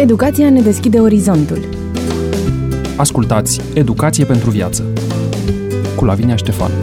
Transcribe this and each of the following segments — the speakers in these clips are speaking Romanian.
Educația ne deschide orizontul. Ascultați Educație pentru viață cu Lavinia Ștefan.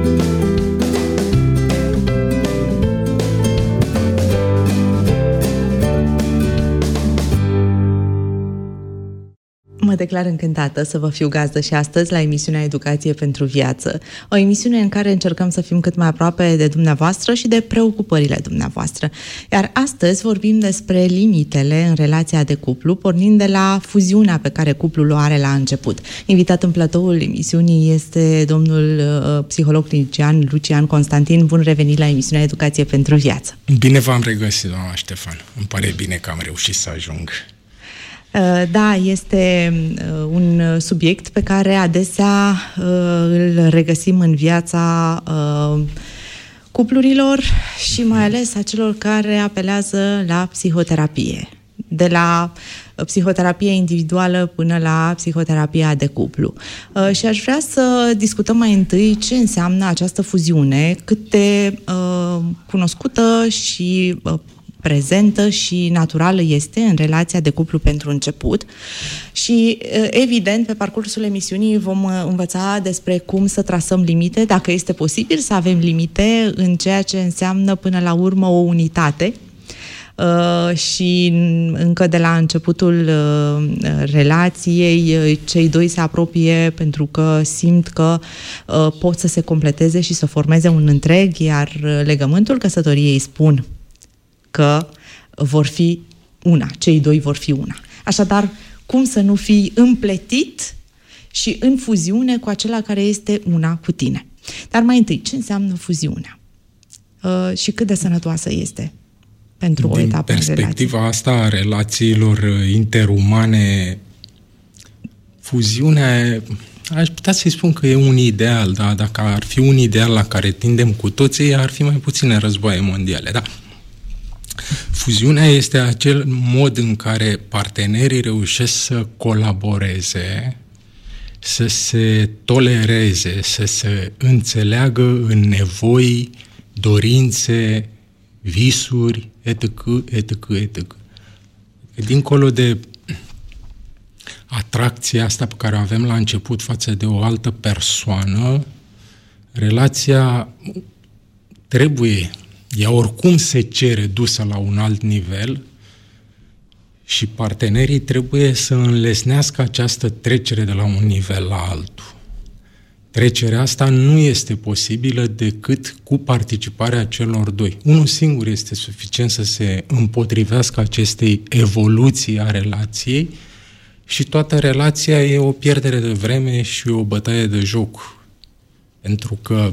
Mă declar încântată să vă fiu gazdă și astăzi la emisiunea Educație pentru viață. O emisiune în care încercăm să fim cât mai aproape de dumneavoastră și de preocupările dumneavoastră. Iar astăzi vorbim despre limitele în relația de cuplu, pornind de la fuziunea pe care cuplul o are la început. Invitat în platoul emisiunii este domnul psiholog clinician Lucian Constantin. Bun revenit la emisiunea Educație pentru viață. Bine v-am regăsit, doamna Ștefan. Îmi pare bine că am reușit să ajung. Da, este un subiect pe care adesea îl regăsim în viața cuplurilor și mai ales a celor care apelează la psihoterapie. De la psihoterapie individuală până la psihoterapia de cuplu. Și aș vrea să discutăm mai întâi ce înseamnă această fuziune, cât de cunoscută și prezentă și naturală este în relația de cuplu pentru început și, evident, pe parcursul emisiunii vom învăța despre cum să trasăm limite, dacă este posibil să avem limite în ceea ce înseamnă până la urmă o unitate și încă de la începutul relației cei doi se apropie pentru că simt că pot să se completeze și să formeze un întreg, iar legământul căsătoriei spun că vor fi una, cei doi vor fi una. Așadar, cum să nu fii împletit și în fuziune cu acela care este una cu tine? Dar mai întâi, ce înseamnă fuziunea? Și cât de sănătoasă este pentru o etapă în relație? Din perspectiva asta a relațiilor interumane, fuziunea, aș putea să-i spun că e un ideal, da? Dacă ar fi un ideal la care tindem cu toții, ar fi mai puține războaie mondiale, da? Fuziunea este acel mod în care partenerii reușesc să colaboreze, să se tolereze, să se înțeleagă în nevoi, dorințe, visuri, etc., etc., etc. Dincolo de atracția asta pe care o avem la început față de o altă persoană, relația ea oricum se cere dusă la un alt nivel și partenerii trebuie să înlesnească această trecere de la un nivel la altul. Trecerea asta nu este posibilă decât cu participarea celor doi. Unul singur este suficient să se împotrivească acestei evoluții a relației și toată relația e o pierdere de vreme și o bătaie de joc. Pentru că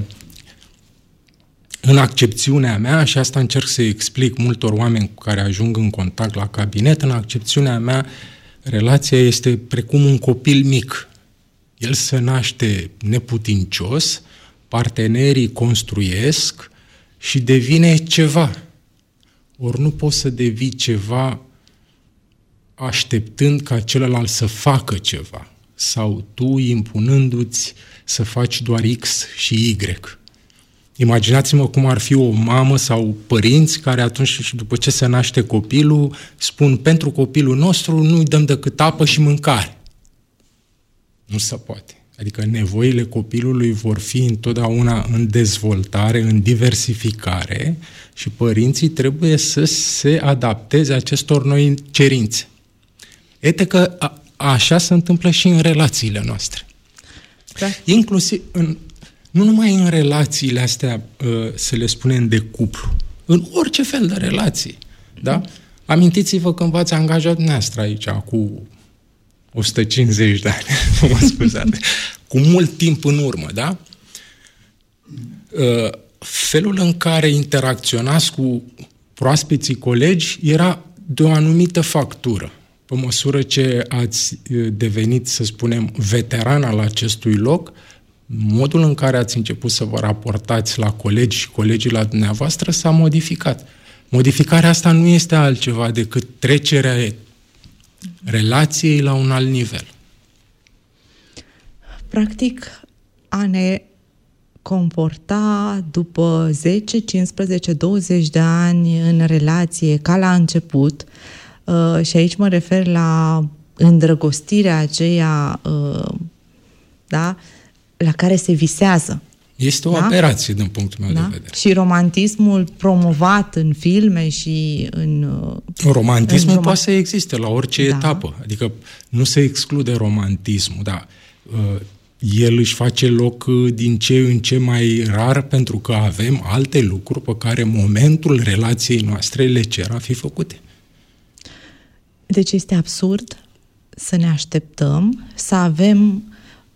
în accepțiunea mea, și asta încerc să explic multor oameni cu care ajung în contact la cabinet, în accepțiunea mea, relația este precum un copil mic. El se naște neputincios, partenerii construiesc și devine ceva. Ori nu poți să devii ceva așteptând ca celălalt să facă ceva sau tu impunându-ți să faci doar X și Y. Imaginați-mă cum ar fi o mamă sau părinți care atunci și după ce se naște copilul spun pentru copilul nostru nu-i dăm decât apă și mâncare. Nu se poate. Adică nevoile copilului vor fi întotdeauna în dezvoltare, în diversificare și părinții trebuie să se adapteze acestor noi cerințe. Iată că așa se întâmplă și în relațiile noastre. Da. Inclusiv nu numai în relațiile astea, să le spunem, de cuplu, în orice fel de relații, da? Amintiți-vă când v-ați angajat dumneavoastră aici, cu 150 de ani, mă scuzați, cu mult timp în urmă, da? Felul în care interacționați cu proaspeții colegi era de o anumită factură. Pe măsură ce ați devenit, să spunem, veteran al acestui loc, modul în care ați început să vă raportați la colegi și colegii la dumneavoastră s-a modificat. Modificarea asta nu este altceva decât trecerea relației la un alt nivel. Practic, a ne comporta după 10, 15, 20 de ani în relație ca la început, Și aici mă refer la îndrăgostirea aceea, da, la care se visează. Este o aberație din punctul meu de vedere. Și romantismul promovat în filme și în... Romantismul poate să existe la orice etapă. Adică nu se exclude romantismul, dar el își face loc din ce în ce mai rar pentru că avem alte lucruri pe care în momentul relației noastre le cer a fi făcute. Deci este absurd să ne așteptăm să avem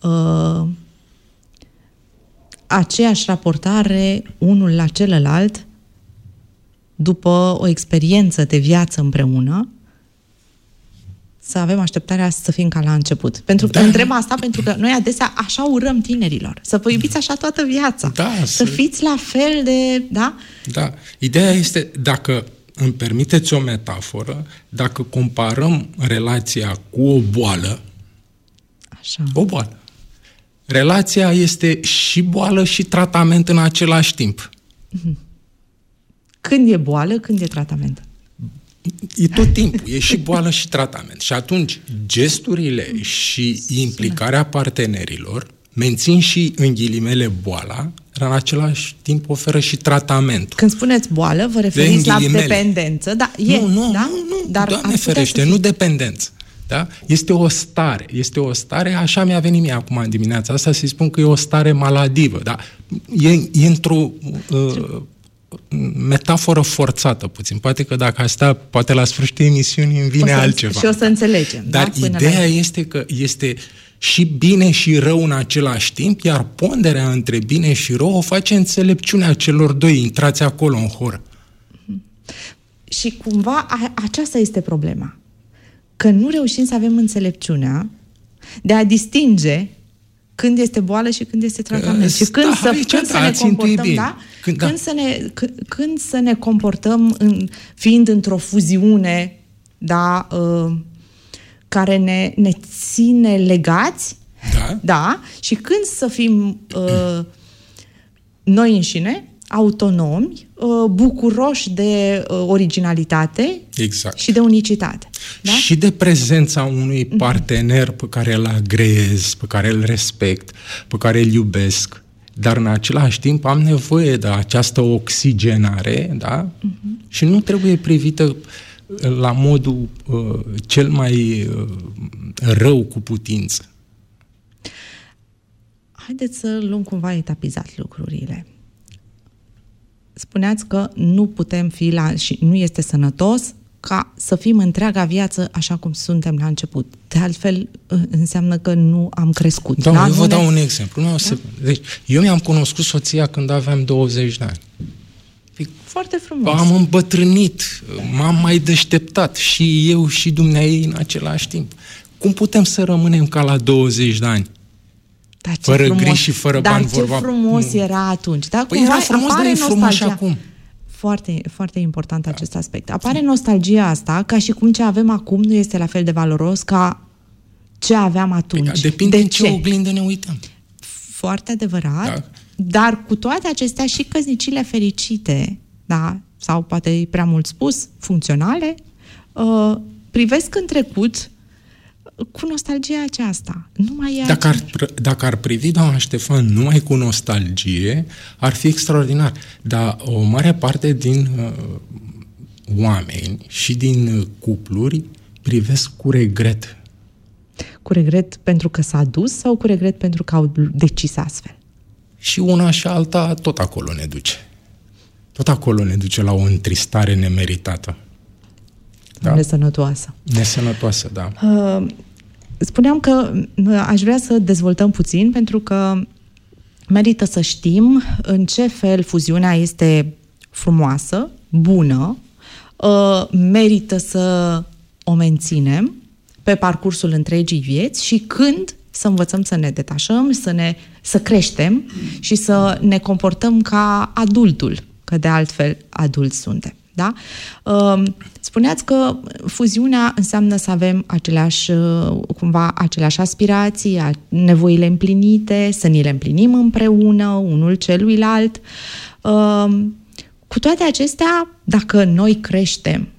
aceeași raportare unul la celălalt după o experiență de viață împreună, să avem așteptarea să fim ca la început. Pentru că întreb asta pentru că noi adesea așa urăm tinerilor. Să vă iubiți așa toată viața. Să fiți la fel de... Da? Da. Ideea este, dacă îmi permiteți o metaforă, dacă comparăm relația cu o boală, așa. O boală. Relația este și boală și tratament în același timp. Când e boală, când e tratament? E tot timpul, e și boală și tratament. Și atunci gesturile și implicarea partenerilor mențin și în ghilimele boala, dar în același timp oferă și tratament. Când spuneți boală, vă referiți la dependență? Da, nu, dar Doamne ferește, nu dependență. Da? Este o stare, așa mi-a venit mie acum în dimineața asta să-i spun că e o stare maladivă, da? E într-o metaforă forțată puțin. Poate că dacă asta, poate la sfârșitul emisiunii îmi vine altceva. Și o să înțelegem. Dar ideea este că este și bine și rău în același timp, iar ponderea între bine și rău o face înțelepciunea celor doi. Intrați acolo în hor. Și cumva aceasta este problema. Că nu reușim să avem înțelepciunea de a distinge când este boală și când este tratament. Și când să ne comportăm, când să ne comportăm fiind într-o fuziune, da, care ne ține legați, da, și când să fim noi înșine, autonomi, bucuroși de originalitate, exact, și de unicitate. Da? Și de prezența unui partener pe care îl agreez, pe care îl respect, pe care îl iubesc, dar în același timp am nevoie de această oxigenare, da? Și nu trebuie privită la modul cel mai rău cu putință. Haideți să luăm cumva etapizat lucrurile. Spuneați că nu putem fi și nu este sănătos ca să fim întreaga viață așa cum suntem la început. De altfel, înseamnă că nu am crescut. Da, eu vă dau un exemplu. Deci, eu mi-am cunoscut soția când aveam 20 de ani. Foarte frumos. Am îmbătrânit, m-am mai deșteptat și eu și dumneaei în același timp. Cum putem să rămânem ca la 20 de ani? Fără griji și fără bani, vorba. Dar ce frumos era atunci. Da? Păi era frumos, dar e frumos și acum. Foarte, foarte important acest aspect. Apare nostalgia asta, ca și cum ce avem acum nu este la fel de valoros ca ce aveam atunci. Depinde în ce oglindă ne uităm. Foarte adevărat. Dar cu toate acestea și căsnicile fericite, da, sau poate e prea mult spus, funcționale, privesc în trecut cu nostalgia aceasta. Nu mai e dacă ar privi, doamna Ștefan, numai cu nostalgie, ar fi extraordinar. Dar o mare parte din oameni și din cupluri privesc cu regret. Cu regret pentru că s-a dus sau cu regret pentru că au decis astfel? Și una și alta tot acolo ne duce. Tot acolo ne duce la o întristare nemeritată. Da? Nesănătoasă. Nesănătoasă, da. Spuneam că aș vrea să dezvoltăm puțin, pentru că merită să știm în ce fel fuziunea este frumoasă, bună, merită să o menținem pe parcursul întregii vieți și când să învățăm să ne detașăm, să creștem și să ne comportăm ca adultul, că de altfel adulți suntem. Da? Spuneați că fuziunea înseamnă să avem aceleași aspirații, nevoile împlinite, să ni le împlinim împreună, unul celuilalt. Cu toate acestea, dacă noi creștem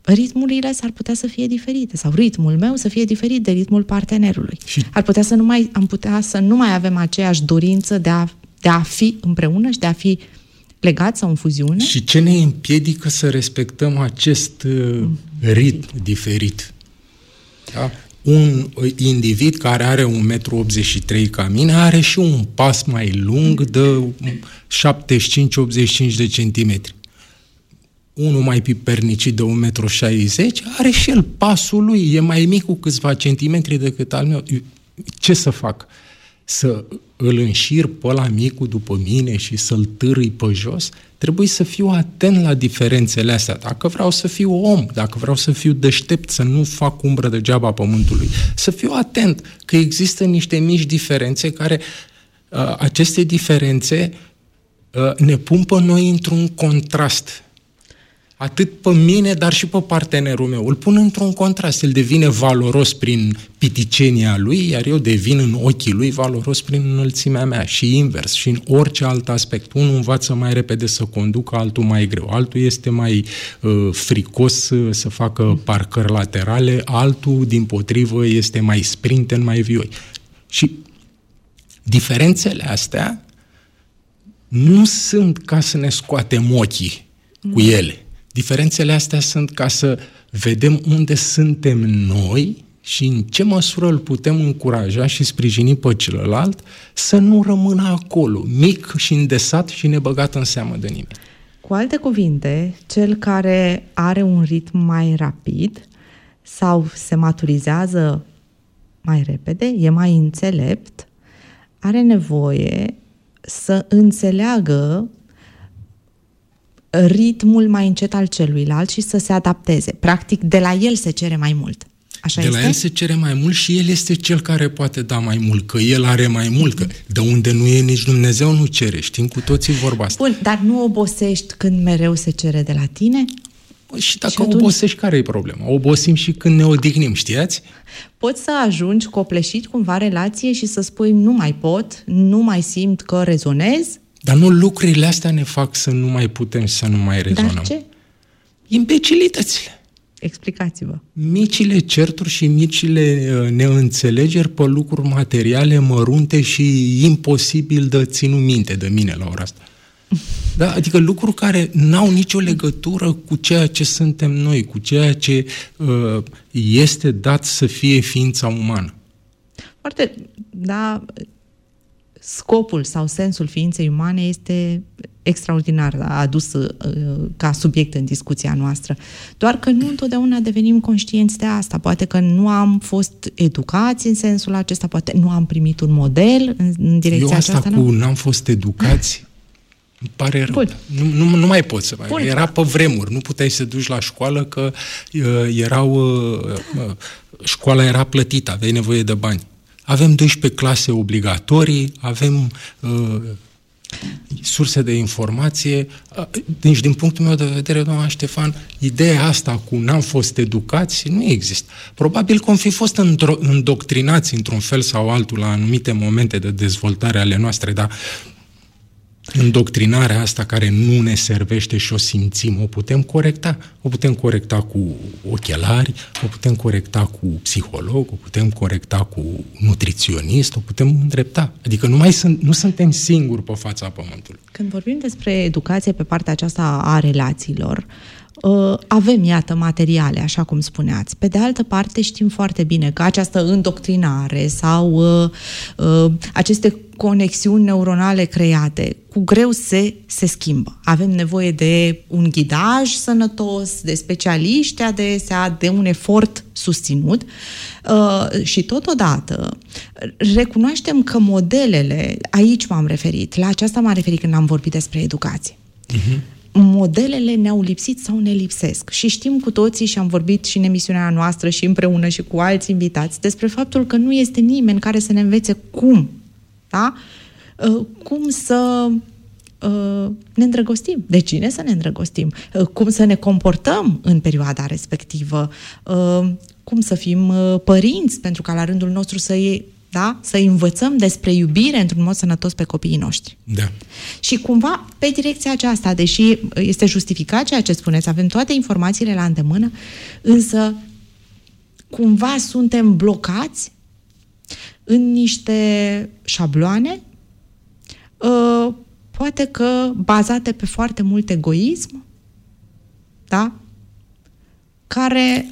ritmurile s-ar putea să fie diferite sau ritmul meu să fie diferit de ritmul partenerului. Am putea să nu mai avem aceeași dorință de a fi împreună și de a fi legați sau în fuziune. Și ce ne împiedică să respectăm acest ritm diferit? Da? Un individ care are 1,83 m ca mine are și un pas mai lung de 75-85 de centimetri. Unul mai pipernicit de 1,60 m are și el pasul lui, e mai mic cu câțiva centimetri decât al meu. Ce să fac? Să îl înșir pe ăla micul după mine și să-l târâi pe jos? Trebuie să fiu atent la diferențele astea. Dacă vreau să fiu om, dacă vreau să fiu deștept, să nu fac umbră degeaba pământului, să fiu atent că există niște mici diferențe care, aceste diferențe ne pun pe noi într-un contrast. Atât pe mine, dar și pe partenerul meu. Îl pun într-un contrast. El devine valoros prin piticenia lui, iar eu devin în ochii lui valoros prin înălțimea mea. Și invers, și în orice alt aspect. Unul învață mai repede să conducă, altul mai greu. Altul este mai fricos să facă parcări laterale, altul, dimpotrivă, este mai sprinten, mai vioi. Și diferențele astea nu sunt ca să ne scoatem ochii cu ele. Diferențele astea sunt ca să vedem unde suntem noi și în ce măsură îl putem încuraja și sprijini pe celălalt să nu rămână acolo, mic și îndesat și nebăgat în seamă de nimeni. Cu alte cuvinte, cel care are un ritm mai rapid sau se maturizează mai repede, e mai înțelept, are nevoie să înțeleagă ritmul mai încet al celuilalt și să se adapteze. Practic, de la el se cere mai mult. Așa de este? La el se cere mai mult și el este cel care poate da mai mult, că el are mai mult, că de unde nu e nici Dumnezeu nu cere. Știm cu toții vorba asta. Bun, dar nu obosești când mereu se cere de la tine? Și dacă obosești, care e problema? Obosim și când ne odihnim, știați? Poți să ajungi copleșit cumva relație și să spui nu mai pot, nu mai simt că rezonez? Dar nu lucrurile astea ne fac să nu mai putem și să nu mai rezonăm. Dar ce? Imbecilitățile. Explicați-vă. Micile certuri și micile neînțelegeri pe lucruri materiale mărunte și imposibil de ținut minte de mine la ora asta. Da? Adică lucruri care n-au nicio legătură cu ceea ce suntem noi, cu ceea ce este dat să fie ființa umană. Foarte, da, scopul sau sensul ființei umane este extraordinar adus ca subiect în discuția noastră. Doar că nu întotdeauna devenim conștienți de asta. Poate că nu am fost educați în sensul acesta, poate nu am primit un model în direcția aceasta. Eu asta n-am fost educați, îmi pare rău. Nu mai pot să mai. Era pe vremuri, nu puteai să duci la școală că școala era plătită, aveai nevoie de bani. Avem 12 clase obligatorii, avem surse de informație. Deci, din punctul meu de vedere, doamna Ștefan, ideea asta cu n-am fost educați nu există. Probabil că am fi fost îndoctrinați într-un fel sau altul la anumite momente de dezvoltare ale noastre, dar îndoctrinarea asta care nu ne servește și o simțim, o putem corecta. O putem corecta cu ochelari, o putem corecta cu psiholog, o putem corecta cu nutriționist, o putem îndrepta. Adică nu suntem singuri pe fața pământului. Când vorbim despre educație pe partea aceasta a relațiilor, avem, iată, materiale, așa cum spuneați. Pe de altă parte, știm foarte bine că această îndoctrinare sau aceste conexiuni neuronale create, cu greu se schimbă. Avem nevoie de un ghidaj sănătos, de specialiști adesea, de un efort susținut și totodată recunoaștem că modelele, aici m-am referit, la aceasta m-am referit când am vorbit despre educație. Modelele ne-au lipsit sau ne lipsesc. Și știm cu toții, și am vorbit și în emisiunea noastră și împreună și cu alți invitați, despre faptul că nu este nimeni care să ne învețe cum, da? Cum să ne îndrăgostim. De cine să ne îndrăgostim? Cum să ne comportăm în perioada respectivă? Cum să fim părinți, pentru ca la rândul nostru da? Să învățăm despre iubire într-un mod sănătos pe copiii noștri. Da. Și cumva pe direcția aceasta, deși este justificat ceea ce spuneți, avem toate informațiile la îndemână, însă cumva suntem blocați în niște șabloane, poate că bazate pe foarte mult egoism, da? Care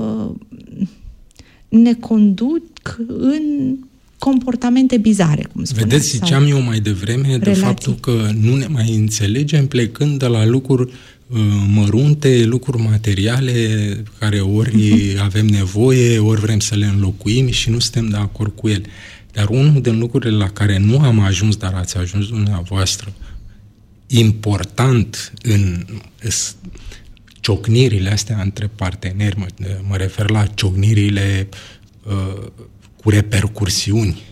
ne conduc în comportamente bizare, cum spuneam. Vedeți, ziceam eu mai devreme de faptul că nu ne mai înțelegem plecând de la lucruri mărunte, lucruri materiale care ori avem nevoie, ori vrem să le înlocuim și nu suntem de acord cu ele. Dar unul din lucrurile la care nu am ajuns, dar ați ajuns dumneavoastră, important în ciocnirile astea între parteneri, mă refer la ciocnirile cu repercursiuni,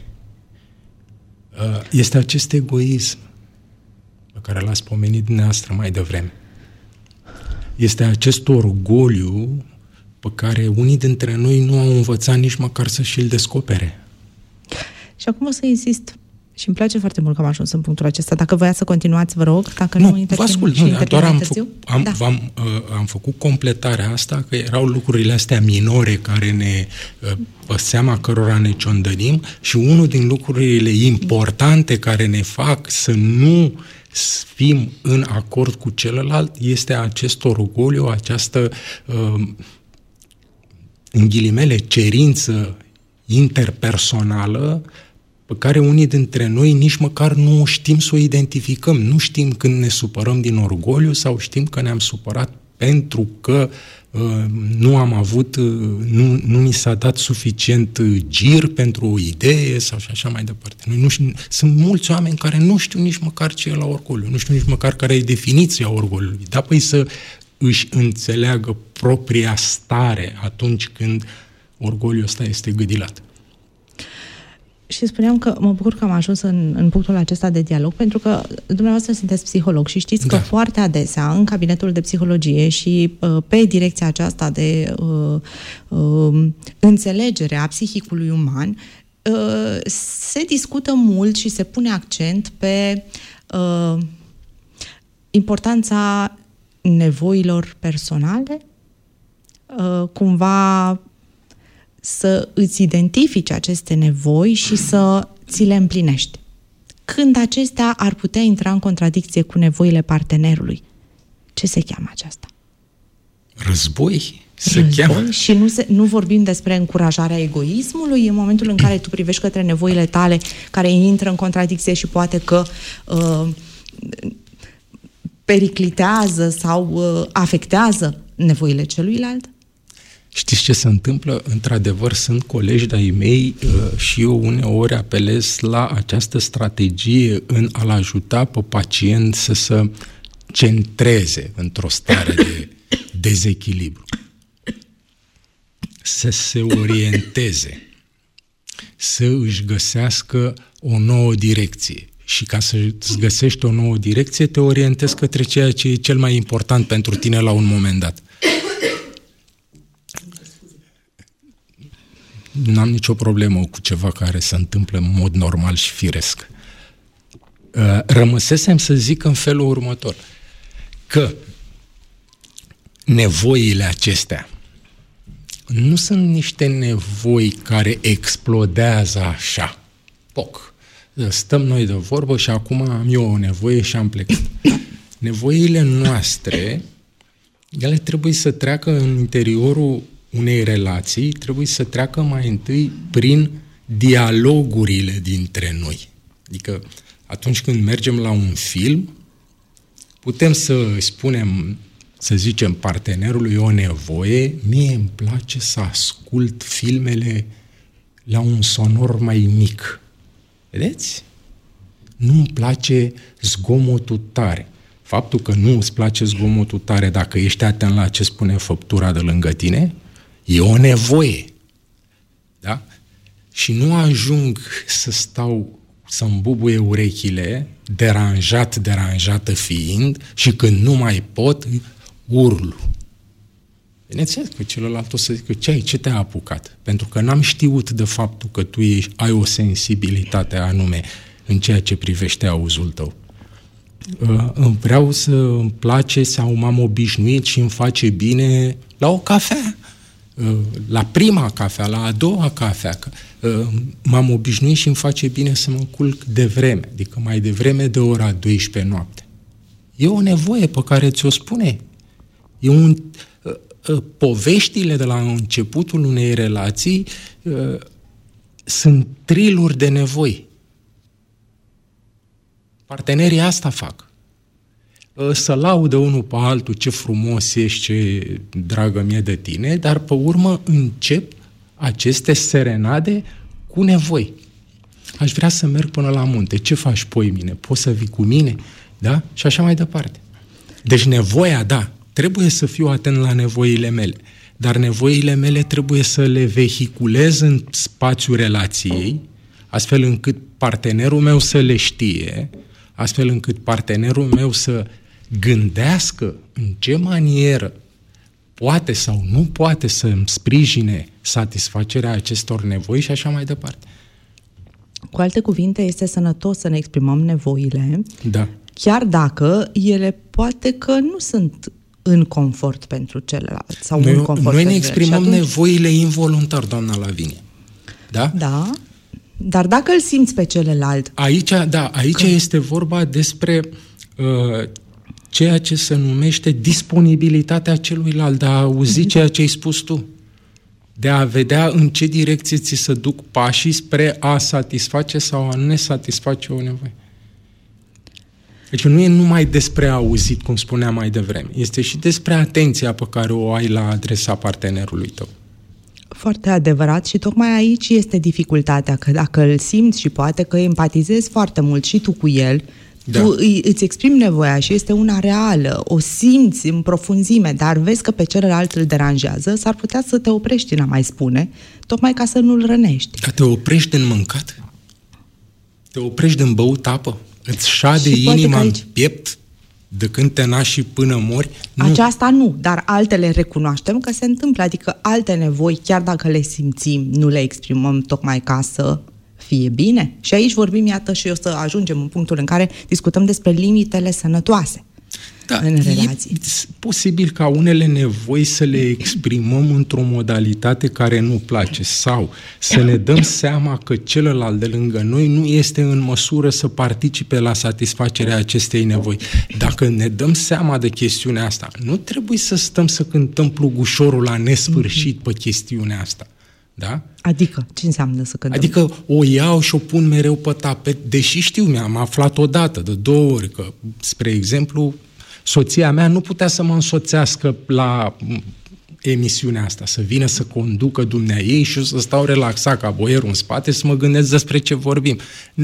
este acest egoism pe care l-ați pomenit dumneavoastră mai devreme. Este acest orgoliu pe care unii dintre noi nu au învățat nici măcar să și-l descopere. Și acum o să insist. Și îmi place foarte mult că am ajuns în punctul acesta. Dacă voiați să continuați, vă rog, dacă nu intervin, doar am făcut completarea asta, că erau lucrurile astea minore care ne, pe seama cărora ne ciondănim, și unul din lucrurile importante care ne fac să nu fim în acord cu celălalt este acest orgoliu, această în ghilimele cerință interpersonală pe care unii dintre noi nici măcar nu știm să o identificăm. Nu știm când ne supărăm din orgoliu sau știm că ne-am supărat pentru că nu am avut, nu ni s-a dat suficient gir pentru o idee sau și așa mai departe. Noi nu știm, sunt mulți oameni care nu știu nici măcar ce e la orgoliu, nu știu nici măcar care e definiția orgoliului. Da, păi să își înțeleagă propria stare atunci când orgoliul ăsta este gâdilat. Și spuneam că mă bucur că am ajuns în punctul acesta de dialog, pentru că dumneavoastră sunteți psiholog și știți că foarte adesea în cabinetul de psihologie și pe direcția aceasta de înțelegere a psihicului uman se discută mult și se pune accent pe importanța nevoilor personale, cumva să îți identifici aceste nevoi și să ți le împlinești. Când acestea ar putea intra în contradicție cu nevoile partenerului. Ce se cheamă aceasta? Război? Și nu vorbim despre încurajarea egoismului în momentul în care tu privești către nevoile tale care intră în contradicție și poate că periclitează sau afectează nevoile celuilalt? Știți ce se întâmplă? Într-adevăr, sunt colegi de-ai mei și eu uneori apelez la această strategie în a-l ajuta pe pacient să se centreze într-o stare de dezechilibru. Să se orienteze, să își găsească o nouă direcție. Și ca să-ți găsești o nouă direcție, te orientezi către ceea ce e cel mai important pentru tine la un moment dat. N-am nicio problemă cu ceva care se întâmplă în mod normal și firesc. Rămăsesem să zic în felul următor, că nevoile acestea nu sunt niște nevoi care explodează așa. Poc. Stăm noi de vorbă și acum am eu o nevoie și am plecat. Nevoile noastre, ele trebuie să treacă în interiorul unei relații, trebuie să treacă mai întâi prin dialogurile dintre noi. Adică atunci când mergem la un film, putem să spunem, să zicem partenerului o nevoie, mie îmi place să ascult filmele la un sonor mai mic. Vedeți? Nu îmi place zgomotul tare. Faptul că nu îți place zgomotul tare dacă ești atent la ce spune făptura de lângă tine, e o nevoie. Da? Și nu ajung să stau, să-mi bubuie urechile, deranjată fiind, și când nu mai pot, urlu. Bineînțeles că celălalt o să zică, ce te-a apucat? Pentru că n-am știut de faptul că tu ai o sensibilitate anume în ceea ce privește auzul tău. Vreau să îmi place sau m-am obișnuit și îmi face bine la o cafea. La prima cafea, la a doua cafea. M-am obișnuit și îmi face bine să mă culc devreme, adică mai devreme de ora 12 noapte. E o nevoie pe care ți-o spune. Poveștile de la începutul unei relații sunt triluri de nevoi. Partenerii asta fac. Să laudă unul pe altul ce frumos ești, ce dragă mie de tine, dar pe urmă încep aceste serenade cu nevoi. Aș vrea să merg până la munte. Ce faci poimine? Poți să vii cu mine? Da? Și așa mai departe. Deci nevoia, da, trebuie să fiu atent la nevoile mele, dar nevoile mele trebuie să le vehiculez în spațiul relației, astfel încât partenerul meu să le știe, astfel încât partenerul meu să gândească în ce manieră poate sau nu poate să îmi sprijine satisfacerea acestor nevoi și așa mai departe. Cu alte cuvinte, este sănătos să ne exprimăm nevoile, da, chiar dacă ele poate că nu sunt în confort pentru celălalt sau în confort. Noi ne exprimăm nevoile involuntar, doamna Lavinie. Da? Da. Dar dacă îl simți pe celălalt... Aici este vorba despre ceea ce se numește disponibilitatea celuilalt, de a auzi ceea ce ai spus tu, de a vedea în ce direcție ți se duc pașii spre a satisface sau a nu satisface o nevoie. Deci nu e numai despre auzit, cum spuneam mai devreme, este și despre atenția pe care o ai la adresa partenerului tău. Foarte adevărat și tocmai aici este dificultatea, că dacă îl simți și poate că empatizezi foarte mult și tu cu el, da, tu îți exprimi nevoia și este una reală, o simți în profunzime, dar vezi că pe celălalt îl deranjează, s-ar putea să te oprești în a mai spune, tocmai ca să nu-l rănești. Dar te oprești în mâncat? Te oprești în băut apă? Îți șade inima în piept de când te naști și până mori? Nu. Aceasta nu, dar altele recunoaștem că se întâmplă, adică alte nevoi, chiar dacă le simțim, nu le exprimăm tocmai ca să fie bine. Și aici vorbim, iată, și o să ajungem în punctul în care discutăm despre limitele sănătoase în relații. E posibil ca unele nevoi să le exprimăm într-o modalitate care nu place sau să ne dăm seama că celălalt de lângă noi nu este în măsură să participe la satisfacerea acestei nevoi. Dacă ne dăm seama de chestiunea asta, nu trebuie să stăm să cântăm plugușorul la nesfârșit pe chestiunea asta. Da? Adică, ce înseamnă să cântăm? Adică o iau și o pun mereu pe tapet, deși știu, mi-am aflat odată, de 2 ori, că, spre exemplu, soția mea nu putea să mă însoțească la emisiunea asta, să vină să conducă dumneaei și eu să stau relaxat ca boierul în spate să mă gândesc despre ce vorbim.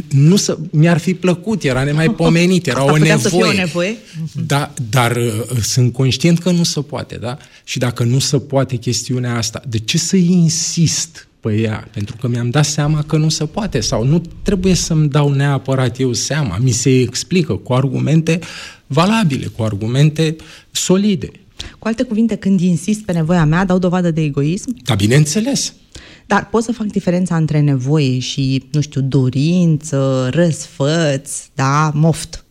Mi-ar fi plăcut, era nemaipomenit, era o nevoie. Să fie o nevoie. Da, dar sunt conștient că nu se poate, da? Și dacă nu se poate chestiunea asta, de ce să insist pe ea? Pentru că mi-am dat seama că nu se poate sau nu trebuie să-mi dau neapărat eu seama. Mi se explică cu argumente valabile, cu argumente solide. Cu alte cuvinte, când insist pe nevoia mea, dau dovadă de egoism? Da, bineînțeles. Dar pot să fac diferența între nevoie și, nu știu, dorință, răsfăț, da, moft.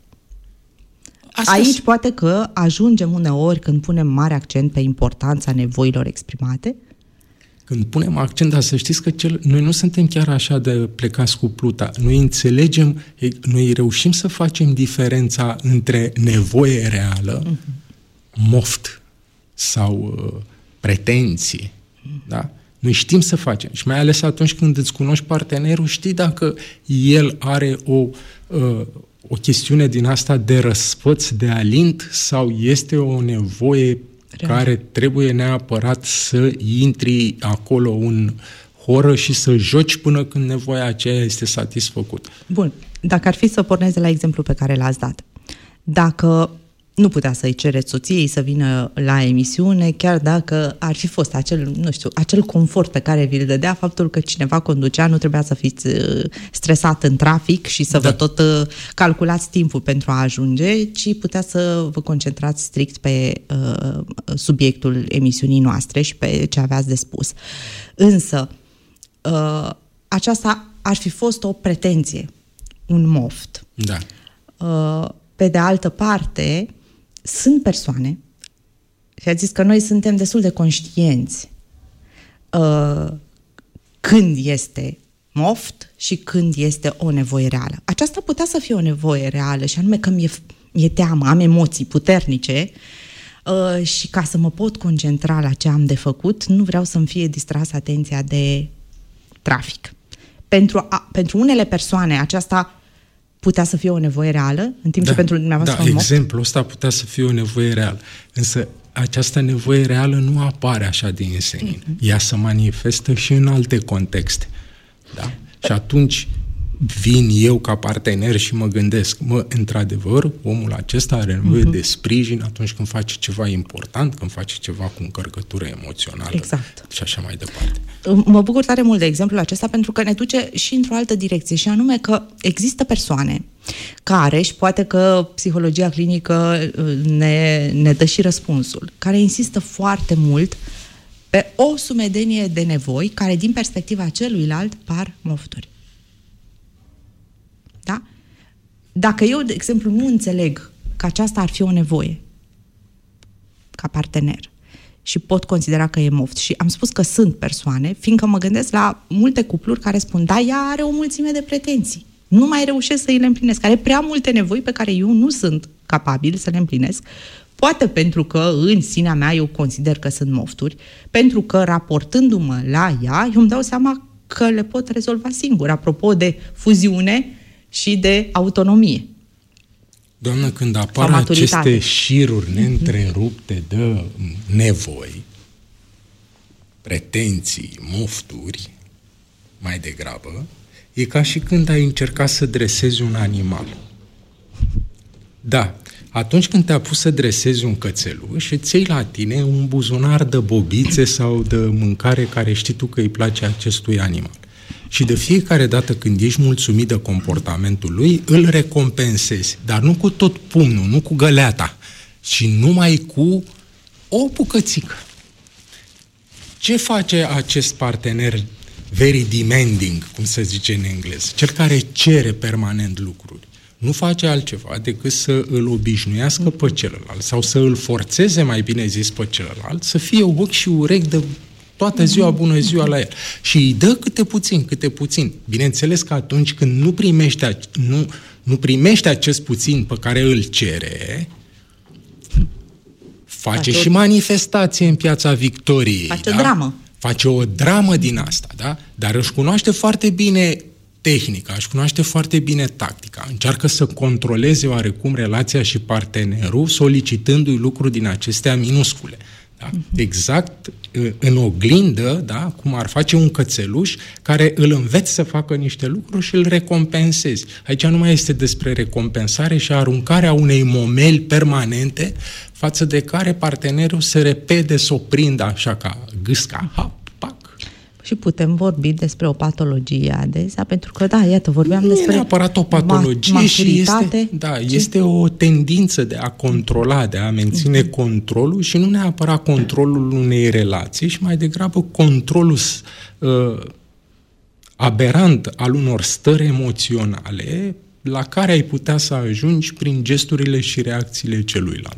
Aici poate că ajungem uneori când punem mare accent pe importanța nevoilor exprimate. Când punem accent, dar să știți că noi nu suntem chiar așa de plecați cu pluta. Noi înțelegem, noi reușim să facem diferența între nevoie reală, moft sau pretenție. Da? Noi știm să facem. Și mai ales atunci când îți cunoști partenerul, știi dacă el are o chestiune din asta de răsfăț, de alint, sau este o nevoie care trebuie neapărat să intri acolo în horă și să joci până când nevoia aceea este satisfăcută. Bun. Dacă ar fi să pornesc de la exemplu pe care l-ați dat. Dacă nu putea să-i cereți soției să vină la emisiune, chiar dacă ar fi fost acel confort pe care vi-l dădea faptul că cineva conducea, nu trebuia să fiți stresat în trafic și să vă tot calculați timpul pentru a ajunge, ci putea să vă concentrați strict pe subiectul emisiunii noastre și pe ce aveați de spus. Însă, aceasta ar fi fost o pretenție, un moft. Da. Pe de altă parte, sunt persoane, și a zis că noi suntem destul de conștienți când este moft și când este o nevoie reală. Aceasta putea să fie o nevoie reală, și anume că mi-e teamă, am emoții puternice și ca să mă pot concentra la ce am de făcut, nu vreau să-mi fie distrasă atenția de trafic. Pentru unele persoane aceasta putea să fie o nevoie reală, în timp ce pentru dumneavoastră un moft? Exemplul ăsta putea să fie o nevoie reală. Însă această nevoie reală nu apare așa din senin. Ea se manifestă și în alte contexte. Da? Și atunci vin eu ca partener și mă gândesc, într-adevăr, omul acesta are nevoie de sprijin atunci când face ceva important, când face ceva cu încărcătură emoțională. Exact. Și așa mai departe. Mă bucur tare mult de exemplul acesta, pentru că ne duce și într-o altă direcție, și anume că există persoane care, și poate că psihologia clinică ne dă și răspunsul, care insistă foarte mult pe o sumedenie de nevoi care, din perspectiva celuilalt, par mofturi. Da? Dacă eu, de exemplu, nu înțeleg că aceasta ar fi o nevoie ca partener și pot considera că e moft, și am spus că sunt persoane, fiindcă mă gândesc la multe cupluri care spun, da, ea are o mulțime de pretenții, nu mai reușesc să îi le împlinesc, are prea multe nevoi pe care eu nu sunt capabil să le împlinesc, poate pentru că în sinea mea eu consider că sunt mofturi, pentru că raportându-mă la ea, eu îmi dau seama că le pot rezolva singur, apropo de fuziune și de autonomie. Doamnă, când apar aceste șiruri neîntrerupte de nevoi, pretenții, mofturi, mai degrabă, e ca și când ai încercat să dresezi un animal. Da, atunci când te-a pus să dresezi un cățeluș, îți iei la tine un buzunar de bobițe sau de mâncare care știi tu că îi place acestui animal. Și de fiecare dată când ești mulțumit de comportamentul lui, îl recompensezi. Dar nu cu tot pumnul, nu cu găleata, ci numai cu o bucățică. Ce face acest partener very demanding, cum se zice în engleză? Cel care cere permanent lucruri. Nu face altceva decât să îl obișnuiască pe celălalt sau să îl forțeze, mai bine zis, pe celălalt, să fie ochi și urechi de toată ziua, bună ziua la el. Și îi dă câte puțin. Bineînțeles că atunci când nu primește acest puțin pe care îl cere, face și manifestație în Piața Victoriei. Face o dramă. Face o dramă din asta, da? Dar își cunoaște foarte bine tehnica, își cunoaște foarte bine tactica. Încearcă să controleze oarecum relația și partenerul, solicitându-i lucruri din acestea minuscule. Da? Exact în oglindă, da? Cum ar face un cățeluș care îl înveți să facă niște lucruri și îl recompensezi. Aici nu mai este despre recompensare și aruncarea unei momeli permanente față de care partenerul se repede să o prindă așa ca gâsca, hap, pac. Și putem vorbi despre o patologie adesea, pentru că, da, iată, vorbeam despre... Nu e neapărat o patologie și este o tendință de a controla, de a menține controlul și nu neapărat controlul unei relații, și mai degrabă controlul aberant al unor stări emoționale la care ai putea să ajungi prin gesturile și reacțiile celuilalt.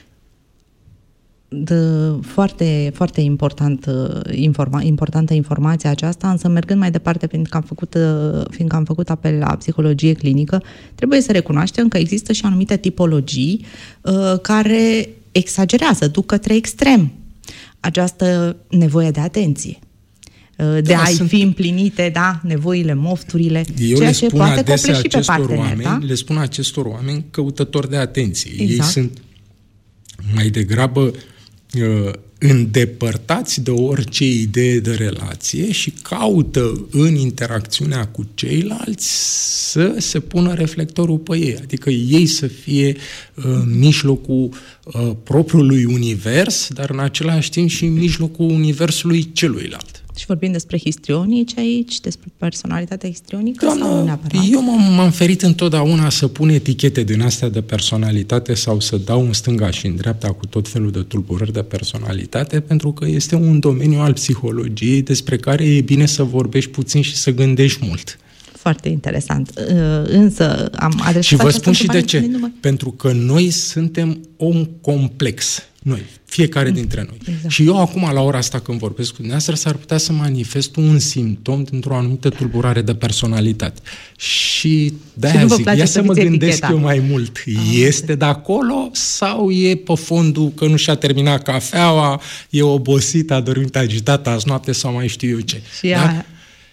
Foarte, foarte importantă informația aceasta, însă mergând mai departe, fiindcă am făcut apel la psihologie clinică, trebuie să recunoaștem că există și anumite tipologii care exagerează, duc către extrem această nevoie de atenție. De a-i fi împlinite, da, nevoile, mofturile, ceea ce poate copleși pe partener. Le spun acestor oameni căutători de atenție. Exact. Ei sunt mai degrabă îndepărtați de orice idee de relație și caută în interacțiunea cu ceilalți să se pună reflectorul pe ei, adică ei să fie mijlocul propriului univers, dar în același timp și în mijlocul universului celuilalt. Și vorbim despre histrionici aici, despre personalitatea histrionică sau neapărat? Eu m-am ferit întotdeauna să pun etichete din astea de personalitate sau să dau în stânga și în dreapta cu tot felul de tulburări de personalitate, pentru că este un domeniu al psihologiei despre care e bine să vorbești puțin și să gândești mult. Foarte interesant. Însă am adresat și vă spun și de ce. Pentru că noi suntem om complex. Noi, fiecare dintre noi. Exact. Și eu acum, la ora asta, când vorbesc cu dumneavoastră, s-ar putea să manifest un simptom dintr-o anumită tulburare de personalitate. Și de-aia zic, ia să mă gândesc eu mai mult. Este de acolo sau e pe fondul că nu și-a terminat cafeaua, e obosit, a dormit agitat azi noapte sau mai știu eu ce. Da?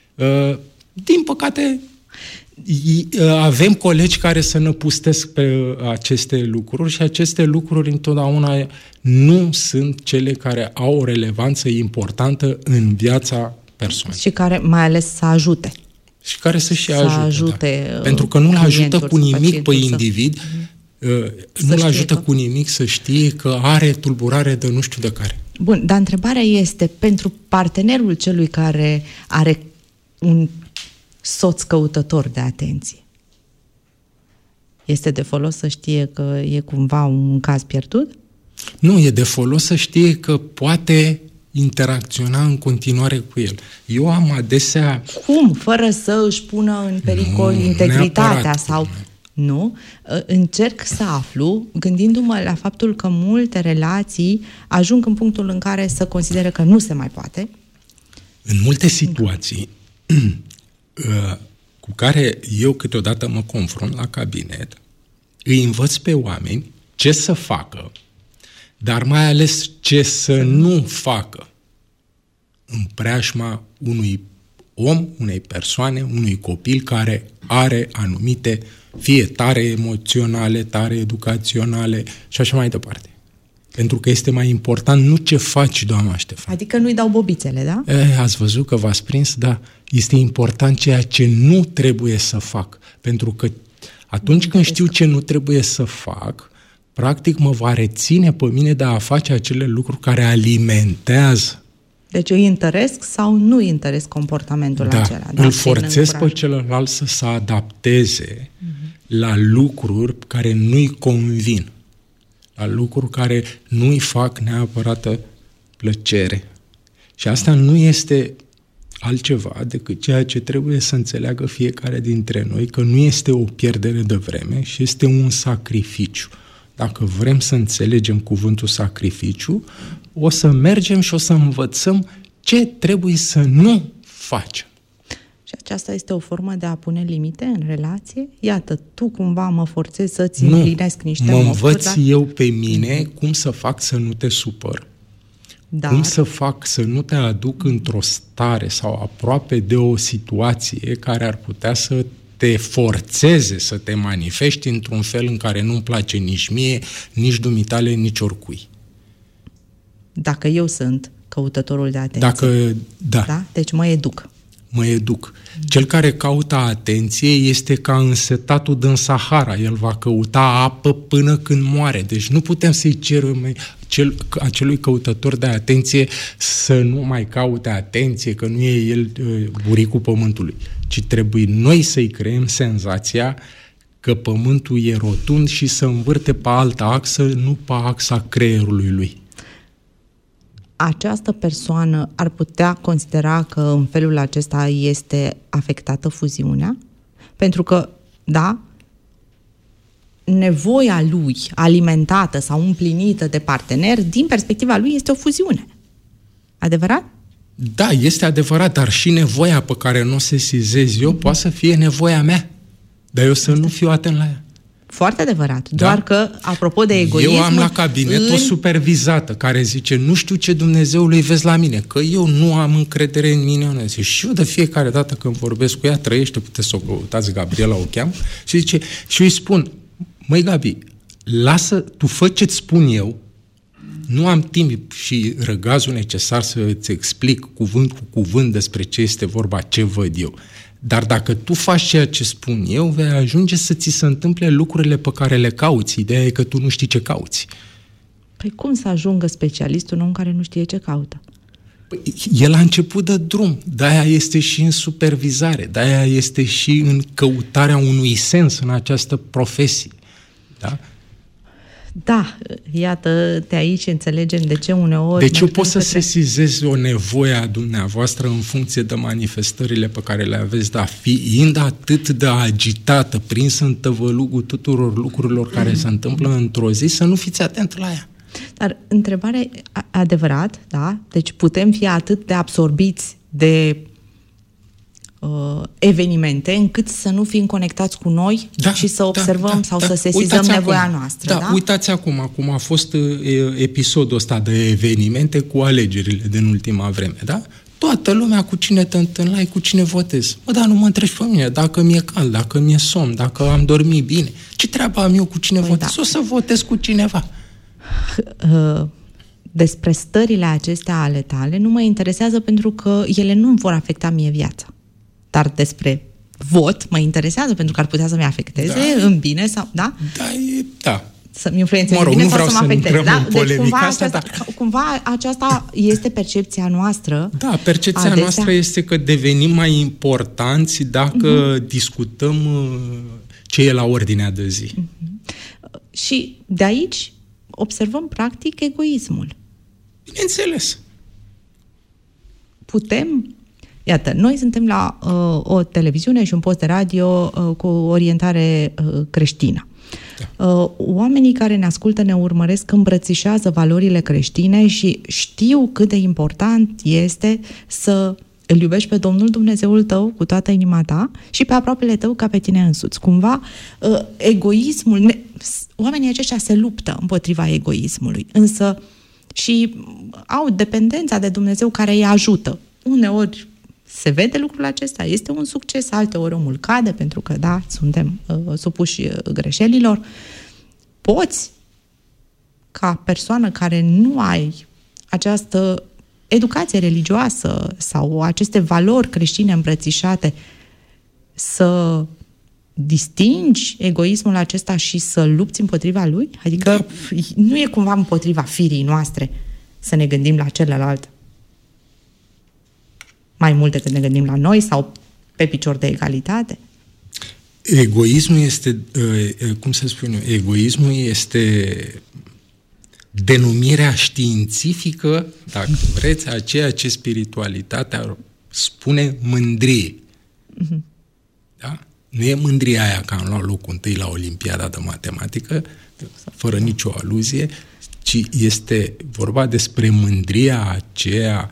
Din păcate, avem colegi care să năpustesc pe aceste lucruri și aceste lucruri întotdeauna nu sunt cele care au o relevanță importantă în viața persoanei. Și care mai ales să ajute. Și care să ajute. Da. Pentru că nu-l ajută cu nimic pe individ, nu-l ajută cu nimic să știe că are tulburare de nu știu de care. Bun, dar întrebarea este, pentru partenerul celui care are un soț căutător de atenție, este de folos să știe că e cumva un caz pierdut? Nu, e de folos să știe că poate interacționa în continuare cu el. Eu am adesea... Cum? Fără să își pună în pericol integritatea sau... Nu? Încerc să aflu, gândindu-mă la faptul că multe relații ajung în punctul în care să considere că nu se mai poate. În multe situații cu care eu câteodată mă confrunt la cabinet, îi învăț pe oameni ce să facă, dar mai ales ce să nu facă în preajma unui om, unei persoane, unui copil care are anumite, fie tare emoționale, tare educaționale și așa mai departe. Pentru că este mai important nu ce faci, doamna Ștefan. Adică nu-i dau bobițele, da? Ați văzut că v-ați prins? Da. Este important ceea ce nu trebuie să fac. Pentru că atunci când știu ce nu trebuie să fac, practic mă va reține pe mine de a face acele lucruri care alimentează. Deci îi întăresc sau nu îi întăresc comportamentul acela? Da, îl forțez pe celălalt să se adapteze la lucruri care nu-i convin, la lucruri care nu-i fac neapărat plăcere. Și asta nu este altceva decât ceea ce trebuie să înțeleagă fiecare dintre noi, că nu este o pierdere de vreme și este un sacrificiu. Dacă vrem să înțelegem cuvântul sacrificiu, o să mergem și o să învățăm ce trebuie să nu facem. Și aceasta este o formă de a pune limite în relație? Iată, tu cumva mă forțezi să-ți împlinesc niște mă învăț eu pe mine cum să fac să nu te supăr. Cum să fac să nu te aduc într-o stare sau aproape de o situație care ar putea să te forțeze să te manifesti într-un fel în care nu-mi place nici mie, nici dumitale, nici oricui. Dacă eu sunt căutătorul de atenție. Da? Deci mă educ. Mă educ. Cel care caută atenție este ca însetatul din Sahara. El va căuta apă până când moare. Deci nu putem să-i cerem acelui căutător de atenție să nu mai caute atenție, că nu e el buricul pământului. Ci trebuie noi să-i creăm senzația că pământul e rotund și să învârte pe altă axă, nu pe axa creierului lui. Această persoană ar putea considera că în felul acesta este afectată fuziunea? Pentru că, da, nevoia lui alimentată sau împlinită de partener, din perspectiva lui, este o fuziune. Adevărat? Da, este adevărat, dar și nevoia pe care nu o sesizez eu poate să fie nevoia mea. Dar eu să nu fiu atent la ea. Foarte adevărat. Da? Doar că, apropo de egoism... Eu am la cabinet o supervizată care zice, nu știu ce Dumnezeului vezi la mine, că eu nu am încredere în mine. Și eu de fiecare dată când vorbesc cu ea, trăiește, puteți să o căutați, Gabriela o cheamă, și zice, și eu îi spun, măi Gabi, lasă, tu fă ce-ți spun eu nu am timp și răgazul necesar să-ți explic cuvânt cu cuvânt despre ce este vorba, ce văd eu. Dar dacă tu faci ceea ce spun eu, vei ajunge să ți se întâmple lucrurile pe care le cauți. Ideea e că tu nu știi ce cauți. Păi cum să ajungă specialistul un om care nu știe ce caută? Păi, el a început de drum, de-aia este și în supervizare, de-aia este și în căutarea unui sens în această profesie. Da? Da, iată, de aici înțelegem de ce uneori... Deci eu pot să sesizez o nevoie a dumneavoastră în funcție de manifestările pe care le aveți, dar fiind atât de agitată, prinsă în tăvălugul tuturor lucrurilor care se întâmplă într-o zi, să nu fiți atent la ea. Dar întrebare adevărat, da? Deci putem fi atât de absorbiți de evenimente încât să nu fim conectați cu noi și să observăm sau să sesizăm nevoia noastră. Da? Uitați acum a fost episodul ăsta de evenimente cu alegerile din ultima vreme, da? Toată lumea cu cine te întâlnai, cu cine votezi. Dar nu mă întrebi pe mine dacă mi-e cald, dacă mi-e somn, dacă am dormit bine. Ce treabă am eu cu cine votez? Da. O să votez cu cineva. Despre stările acestea ale tale nu mă interesează pentru că ele nu vor afecta mie viața. Dar despre vot mă interesează pentru că ar putea să-mi afecteze în bine sau... Da? Da. Să-mi influențeze în bine sau să mă afecteze. Da? Deci cumva aceasta este percepția noastră. Da, percepția noastră este că devenim mai importanți dacă discutăm ce e la ordinea de zi. Și de aici observăm practic egoismul. Bineînțeles. Putem... Iată, noi suntem la o televiziune și un post de radio cu orientare creștină. Da. Oamenii care ne ascultă, ne urmăresc, îmbrățișează valorile creștine și știu cât de important este să îl iubești pe Domnul Dumnezeul tău cu toată inima ta și pe aproapele tău ca pe tine însuți. Cumva, egoismul... Oamenii aceștia se luptă împotriva egoismului, însă și au dependența de Dumnezeu care îi ajută. Uneori se vede lucrul acesta, este un succes, alteori omul cade, pentru că, da, suntem supuși greșelilor. Poți, ca persoană care nu ai această educație religioasă sau aceste valori creștine îmbrățișate, să distingi egoismul acesta și să lupți împotriva lui? Adică nu e cumva împotriva firii noastre să ne gândim la celălalt mai mult decât ne gândim la noi sau pe picior de egalitate? Egoismul este, cum să spun eu, egoismul este denumirea științifică, dacă vreți, a ceea ce spiritualitatea spune mândrie. Da? Nu e mândria aia că am luat locul întâi la Olimpiada de Matematică, fără nicio aluzie, ci este vorba despre mândria aceea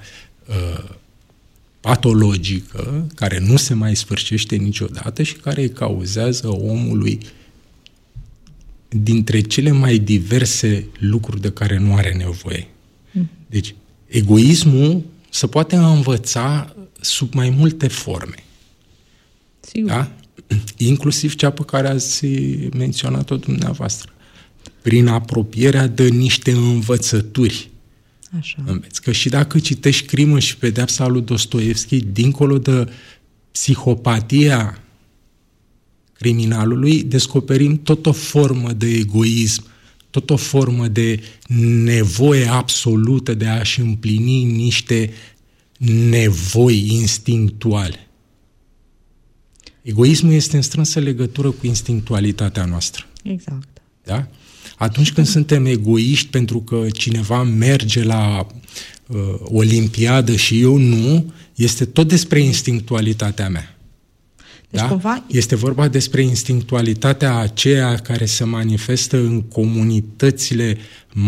patologică, care nu se mai sfârșește niciodată și care îi cauzează omului dintre cele mai diverse lucruri de care nu are nevoie. Deci, egoismul se poate învăța sub mai multe forme. Sigur. Da? Inclusiv cea pe care ați menționat-o dumneavoastră. Prin apropierea de niște învățături. Așa. Că și dacă citești Crimă și pedeapsa lui Dostoevski, dincolo de psihopatia criminalului, descoperim tot o formă de egoism, tot o formă de nevoie absolută de a-și împlini niște nevoi instinctuale. Egoismul este în strânsă legătură cu instinctualitatea noastră. Exact. Da? Atunci când suntem egoiști pentru că cineva merge la Olimpiadă și eu nu, este tot despre instinctualitatea mea. Deci da? cumva... Este vorba despre instinctualitatea aceea care se manifestă în comunitățile,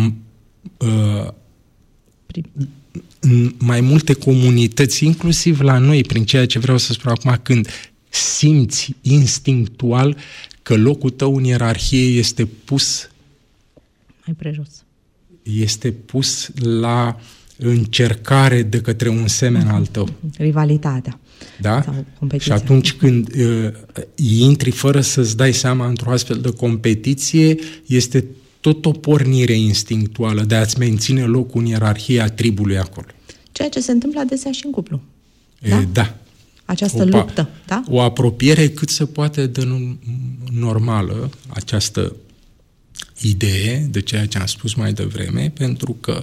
în mai multe comunități, inclusiv la noi, prin ceea ce vreau să spun acum, când simți instinctual că locul tău în ierarhie este pus mai prejos. Este pus la încercare de către un semen al tău. Rivalitatea. Da? Sau competiția. Și atunci când intri fără să-ți dai seama într-o astfel de competiție, este tot o pornire instinctuală de a-ți menține locul în ierarhia tribului acolo. Ceea ce se întâmplă adesea și în cuplu. Da. Această luptă, da? O apropiere cât se poate de normală, această idee de ceea ce am spus mai devreme, pentru că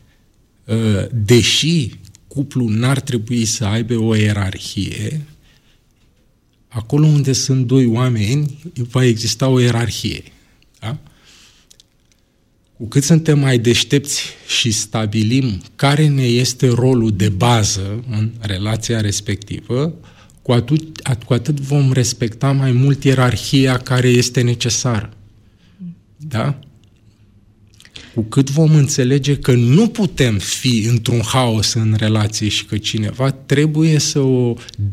deși cuplul n-ar trebui să aibă o ierarhie, acolo unde sunt doi oameni va exista o ierarhie. Da? Cu cât suntem mai deștepți și stabilim care ne este rolul de bază în relația respectivă, cu atât vom respecta mai mult ierarhia care este necesară. Da? Cu cât vom înțelege că nu putem fi într-un haos în relație și că cineva trebuie să o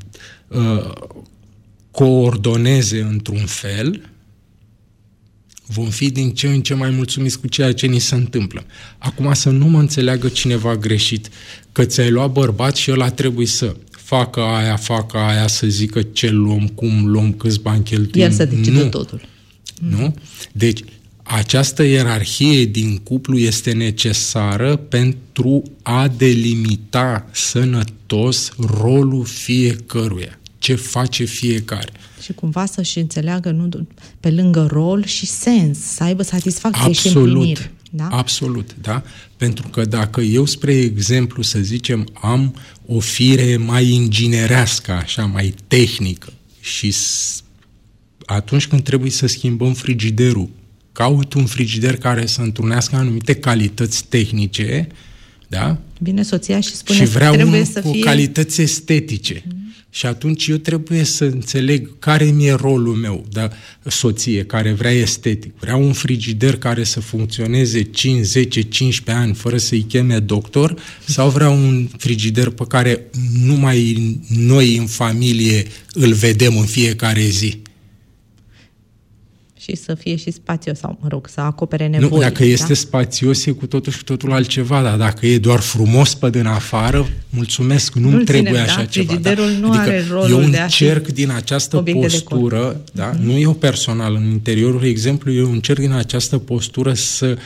coordoneze într-un fel, vom fi din ce în ce mai mulțumiți cu ceea ce ni se întâmplă. Acum să nu mă înțeleagă cineva greșit, că ți-ai luat bărbat și ăla trebuie să facă aia, să zică ce luăm, cum luăm, câți bani cheltuim. El să decide totul. Nu? Deci, această ierarhie din cuplu este necesară pentru a delimita sănătos rolul fiecăruia. Ce face fiecare. Și cumva să-și înțeleagă nu, pe lângă rol și sens, să aibă satisfacție și împlinire. Da? Absolut, da? Pentru că dacă eu, spre exemplu, să zicem, am o fire mai inginerească, așa, mai tehnică și atunci când trebuie să schimbăm frigiderul, caut un frigider care să întrunească anumite calități tehnice, da? Vine soția și spune și vreau trebuie unul să cu fie calități estetice. Și atunci eu trebuie să înțeleg care mi-e rolul meu, da? Soție care vrea estetic. Vreau un frigider care să funcționeze 5, 10, 15 ani fără să-i cheme doctor, sau vreau un frigider pe care numai noi în familie îl vedem în fiecare zi. Și să fie și spațios, sau, mă rog, să acopere nevoile. Nu, dacă este spațios, e cu totul și totul altceva, dar dacă e doar frumos pe din afară, mulțumesc, nu trebuie așa ceva. Frigiderul nu adică are rolul eu de a fi încerc din această postură, da? Nu eu personal, în interiorul exemplu, eu încerc din această postură să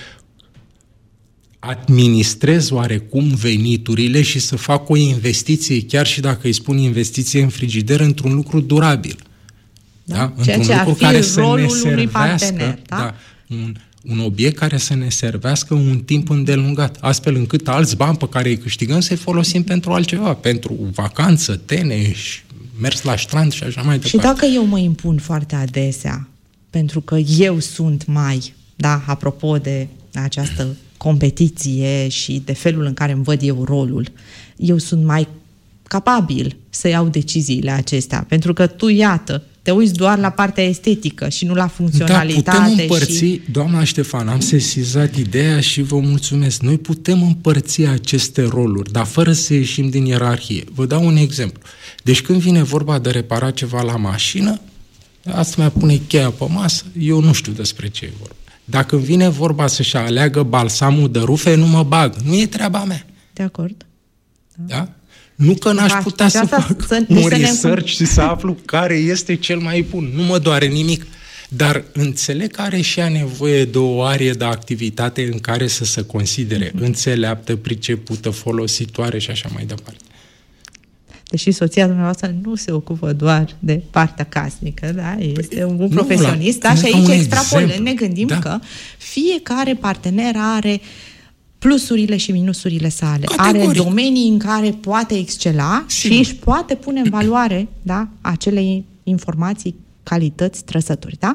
administrez oarecum veniturile și să fac o investiție, chiar și dacă îi spun investiție în frigider, într-un lucru durabil. Da? Ceea ce ar fi care să rolul ne unui servească, partener. da? Un obiect care să ne servească un timp îndelungat, astfel încât alți bani pe care îi câștigăm să-i folosim pentru altceva, pentru vacanță, tenis, mers la strand și așa mai departe. Și dacă eu mă impun foarte adesea, pentru că eu sunt mai, da, apropo de această competiție și de felul în care îmi văd eu rolul, eu sunt mai capabil să iau deciziile acestea, pentru că tu, iată, te uiți doar la partea estetică și nu la funcționalitate. Da, putem împărți, doamna Ștefan, am sesizat ideea și vă mulțumesc. Noi putem împărți aceste roluri, dar fără să ieșim din ierarhie. Vă dau un exemplu. Deci când vine vorba de reparat ceva la mașină, asta mi-a pune cheia pe masă, eu nu știu despre ce e vorba. Dacă vine vorba să-și aleagă balsamul de rufe, nu mă bag. Nu e treaba mea. De acord. Da? Nu că n-aș putea să fac un research și să aflu care este cel mai bun. Nu mă doare nimic. Dar înțeleg că are și ea nevoie de o arie de activitate în care să se considere înțeleaptă, pricepută, folositoare și așa mai departe. Deși soția dumneavoastră nu se ocupă doar de partea casnică, da? Este un profesionist, da? Și aici extrapolăm, ne gândim că fiecare partener are plusurile și minusurile sale. Categoric. Are domenii în care poate excela și își poate pune în valoare, da, acele informații, calități, trăsături, da?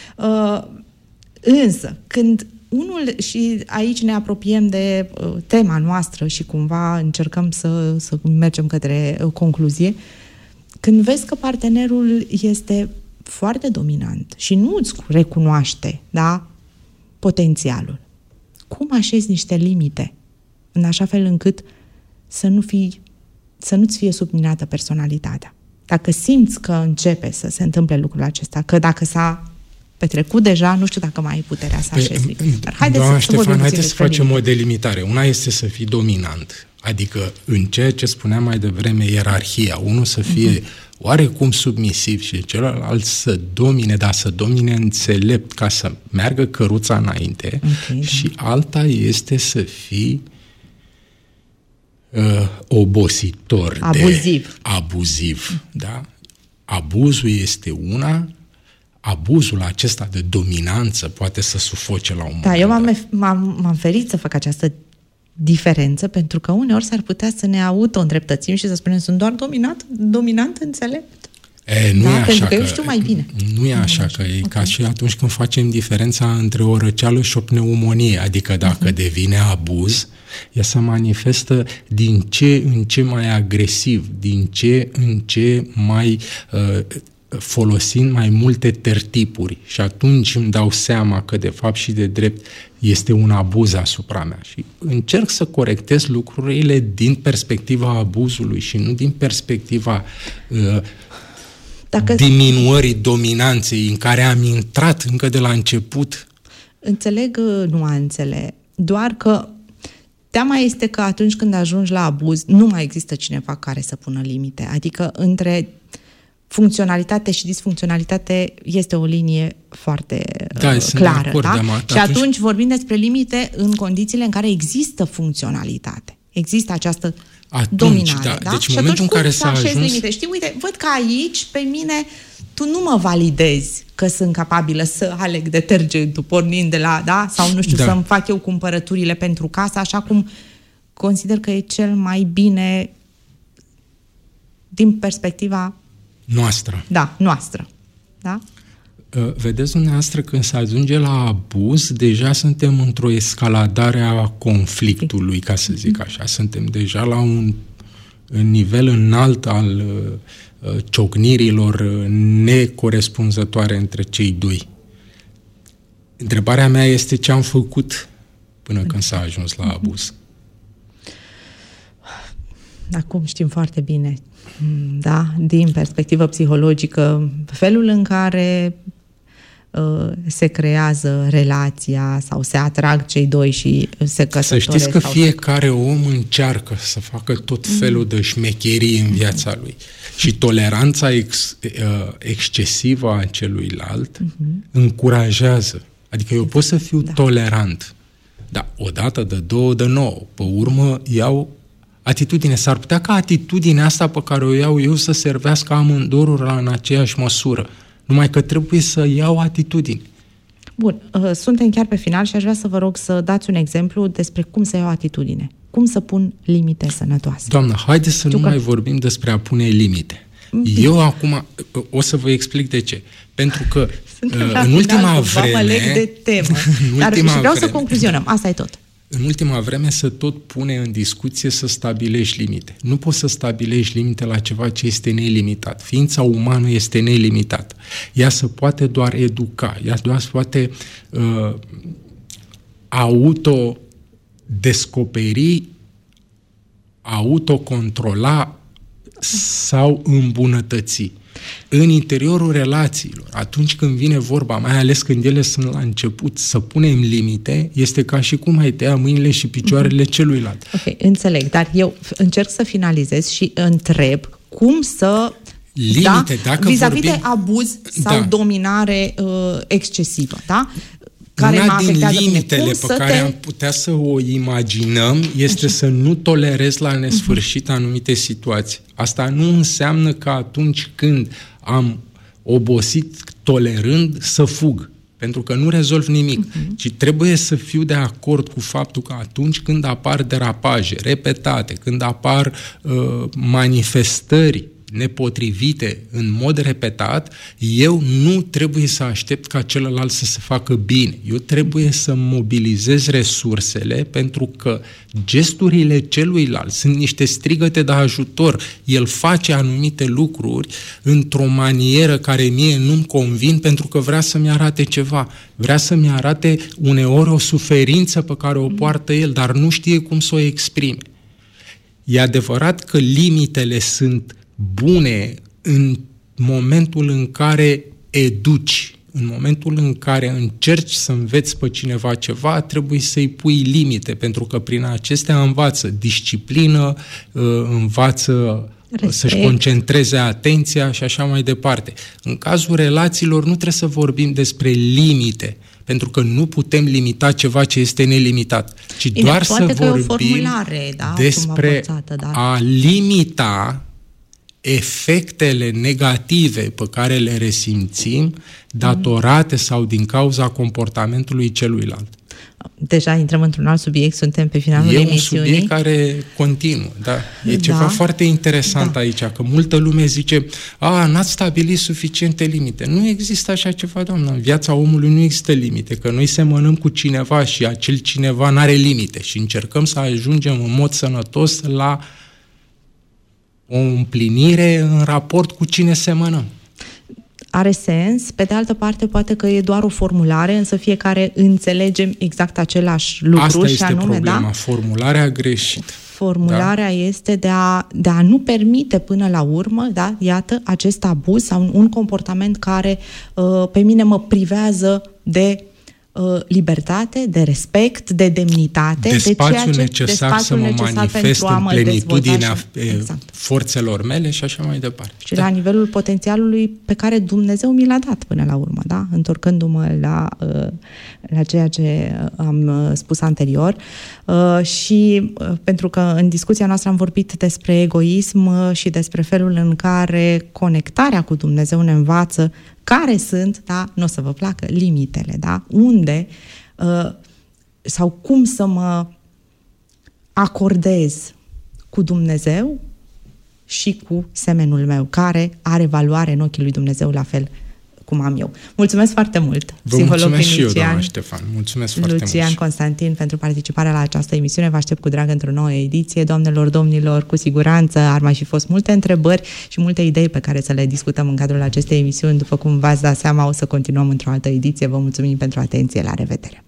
Însă, când unul, și aici ne apropiem de tema noastră și cumva încercăm să mergem către concluzie, când vezi că partenerul este foarte dominant și nu îți recunoaște, da, potențialul, cum așezi niște limite în așa fel încât să nu-ți fie subminată personalitatea? Dacă simți că începe să se întâmple lucrul acesta, că dacă s-a petrecut deja, nu știu dacă mai ai puterea să așezi limite. Dar haideți să facem o delimitare. Una este să fii dominant, adică în ceea ce spuneam mai devreme, ierarhia. Unul să fie oarecum submisiv și celălalt să domine, dar să domine înțelept ca să meargă căruța înainte, și alta este să fii obositor, abuziv. Da? Abuzul este una, abuzul acesta de dominanță poate să sufoce la un moment dat. Eu m-am ferit să fac această diferență, pentru că uneori s-ar putea să ne auto-îndreptățim și să spunem, sunt doar dominant înțelept. Nu e așa, pentru că eu știu mai bine. Nu e așa, că e ca și atunci când facem diferența între o răceală și o pneumonie, adică dacă devine abuz, ea se manifestă din ce în ce mai agresiv, din ce în ce mai folosind mai multe tertipuri, și atunci îmi dau seama că de fapt și de drept este un abuz asupra mea și încerc să corectez lucrurile din perspectiva abuzului și nu din perspectiva diminuării dominanței în care am intrat încă de la început. Înțeleg nuanțele, doar că teama este că atunci când ajungi la abuz nu mai există cineva care să pună limite, adică între funcționalitate și disfuncționalitate este o linie foarte clară. Și atunci vorbim despre limite în condițiile în care există funcționalitate. Există această dominare. Da? Deci și în momentul în care s-a ajuns... limite. Știi, uite, văd că aici, pe mine, tu nu mă validezi că sunt capabilă să aleg detergentul pornind de la, da? Sau nu știu, să-mi fac eu cumpărăturile pentru casă, așa cum consider că e cel mai bine din perspectiva noastră. Da? Vedeți dumneavoastră, când se ajunge la abuz, deja suntem într-o escaladare a conflictului, ca să zic așa. Suntem deja la un nivel înalt al ciocnirilor necorespunzătoare între cei doi. Întrebarea mea este ce am făcut până când s-a ajuns la abuz. Acum știm foarte bine, da, din perspectivă psihologică, felul în care se creează relația sau se atrag cei doi și se căsătoresc. Să știți că fiecare om încearcă să facă tot felul de șmecherii în viața lui. Și toleranța excesivă a celuilalt încurajează. Adică eu pot să fiu tolerant, dar odată, de două, de nouă. Pe urmă iau atitudine. S-ar putea ca atitudinea asta pe care o iau eu să servească amândurora în aceeași măsură. Numai că trebuie să iau atitudine. Bun, suntem chiar pe final și aș vrea să vă rog să dați un exemplu despre cum să iau atitudine. Cum să pun limite sănătoase. Doamnă, haideți să nu mai vorbim despre a pune limite. Eu acum o să vă explic de ce. Pentru că în ultima vreme... Mă leg de temă. Dar vreau să concluzionăm. Asta e tot. În ultima vreme se tot pune în discuție să stabilești limite. Nu poți să stabilești limite la ceva ce este nelimitat. Ființa umană este nelimitată. Ea se poate doar educa, ea doar se poate autodescoperi, autocontrola sau îmbunătăți. În interiorul relațiilor, atunci când vine vorba, mai ales când ele sunt la început, să punem limite, este ca și cum ai tăia mâinile și picioarele celuilalt. Ok, înțeleg, dar eu încerc să finalizez și întreb cum să... Limite, dacă vis-a-vis vorbim... de abuz sau dominare excesivă, da? Care una din limitele pe care am putea să o imaginăm este să nu tolerez la nesfârșit anumite situații. Asta nu înseamnă că atunci când am obosit tolerând să fug, pentru că nu rezolv nimic, ci trebuie să fiu de acord cu faptul că atunci când apar derapaje repetate, când apar manifestări nepotrivite în mod repetat, eu nu trebuie să aștept ca celălalt să se facă bine. Eu trebuie să mobilizez resursele, pentru că gesturile celuilalt sunt niște strigăte de ajutor. El face anumite lucruri într-o manieră care mie nu-mi convin, pentru că vrea să-mi arate ceva. Vrea să-mi arate uneori o suferință pe care o poartă el, dar nu știe cum să o exprime. E adevărat că limitele sunt bune în momentul în care educi, în momentul în care încerci să înveți pe cineva ceva, trebuie să-i pui limite, pentru că prin acestea învață disciplină, învață să-și concentreze atenția și așa mai departe. În cazul relațiilor nu trebuie să vorbim despre limite, pentru că nu putem limita ceva ce este nelimitat, ci doar să vorbim despre a limita efectele negative pe care le resimțim datorate sau din cauza comportamentului celuilalt. Deja intrăm într-un alt subiect, suntem pe finalul emisiunii. E un subiect care continuă, da. E ceva foarte interesant aici, că multă lume zice, n-ați stabilit suficiente limite. Nu există așa ceva, doamnă. În viața omului nu există limite, că noi semănăm cu cineva și acel cineva n-are limite și încercăm să ajungem în mod sănătos la o împlinire în raport cu cine semănăm. Are sens. Pe de altă parte, poate că e doar o formulare, însă fiecare înțelegem exact același lucru. Asta și este anume, problema, formularea greșită. Formularea este de a nu permite până la urmă, iată, acest abuz sau un comportament care pe mine mă privează de libertate, de respect, de demnitate, de spațiu necesar să mă manifest în plenitudinea forțelor mele și așa mai departe. Și la nivelul potențialului pe care Dumnezeu mi l-a dat până la urmă, întorcându-mă la ceea ce am spus anterior. Și pentru că în discuția noastră am vorbit despre egoism și despre felul în care conectarea cu Dumnezeu ne învață care sunt, nu o să vă placă, limitele, unde sau cum să mă acordez cu Dumnezeu și cu semenul meu, care are valoare în ochii lui Dumnezeu la fel cum am eu. Mulțumesc foarte mult! Vă mulțumesc și eu, doamna Ștefan. Mulțumesc foarte mult! Lucian Constantin pentru participarea la această emisiune. Vă aștept cu drag într-o nouă ediție. Doamnelor, domnilor, cu siguranță ar mai fi fost multe întrebări și multe idei pe care să le discutăm în cadrul acestei emisiuni. După cum v-ați dat seama, o să continuăm într-o altă ediție. Vă mulțumim pentru atenție. La revedere!